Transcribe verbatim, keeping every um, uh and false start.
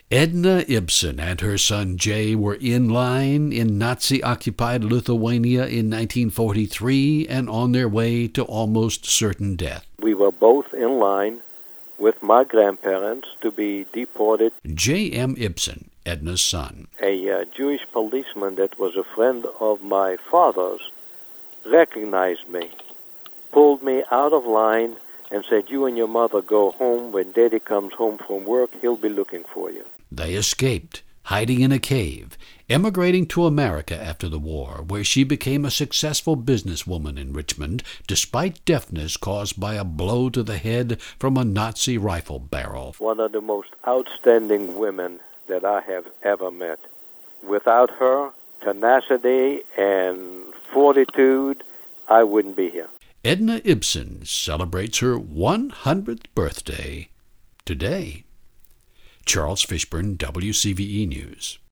Edna Ibsen and her son Jay were in line in Nazi-occupied Lithuania in nineteen forty-three and on their way to almost certain death. We were both in line with my grandparents to be deported. J M. Ibsen, Edna's son. A uh, Jewish policeman that was a friend of my father's recognized me, pulled me out of line, and said, "You and your mother go home. When Daddy comes home from work, he'll be looking for you." They escaped, hiding in a cave, emigrating to America after the war, where she became a successful businesswoman in Richmond, despite deafness caused by a blow to the head from a Nazi rifle barrel. One of the most outstanding women that I have ever met. Without her tenacity and fortitude, I wouldn't be here. Edna Ibsen celebrates her one hundredth birthday today. Charles Fishburne, W C V E News.